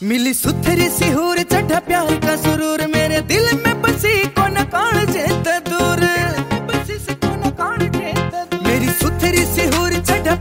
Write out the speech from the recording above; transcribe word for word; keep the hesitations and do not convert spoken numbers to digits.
मिली सुथरी सी हूर चढ़ा प्यार का सुरूर में